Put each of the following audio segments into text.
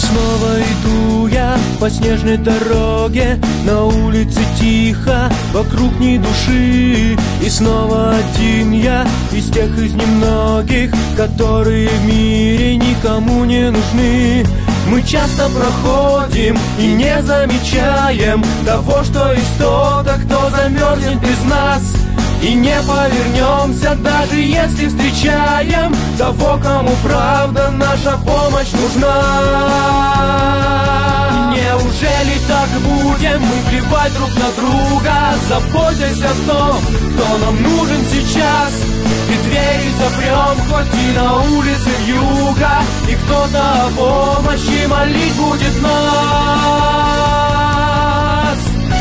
Снова иду я по снежной дороге, на улице тихо, вокруг ни души. И снова один я из тех из немногих, которые в мире никому не нужны. Мы часто проходим и не замечаем того, что есть кто-то, кто замерзнет без нас. И не повернемся, даже если встречаем того, кому правда наша помощь нужна. Неужели так будем мы плевать друг на друга, заботясь о том, кто нам нужен сейчас? И двери запрем, хоть и на улице вьюга, и кто-то о помощи молить будет нас.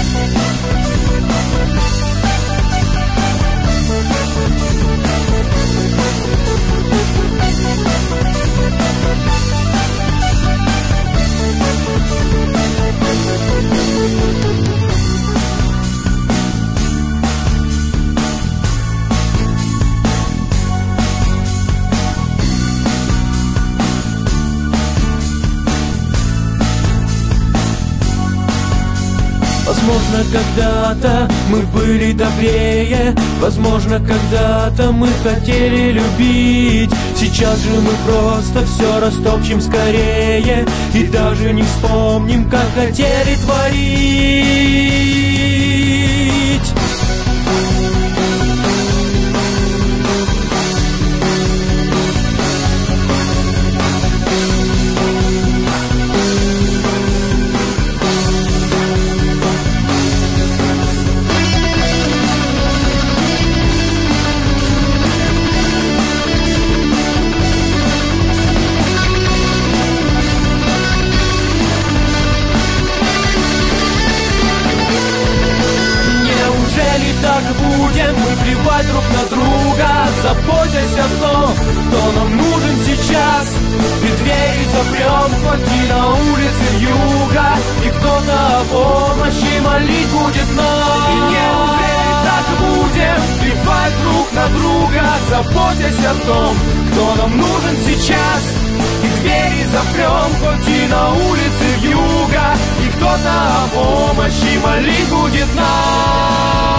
Возможно, когда-то мы были добрее, возможно, когда-то мы хотели любить. Сейчас же мы просто все растопчем скорее и даже не вспомним, как хотели творить. Так будем мы плевать друг на друга, заботясь о том, кто нам нужен сейчас. И двери запрем, хоть и на улице вьюга, и кто-то о помощи молить будет нас. И неужели так будем плевать друг на друга, заботясь о том, кто нам нужен сейчас? И двери запрем, хоть и на улице вьюга, и кто-то о помощи молить будет нас.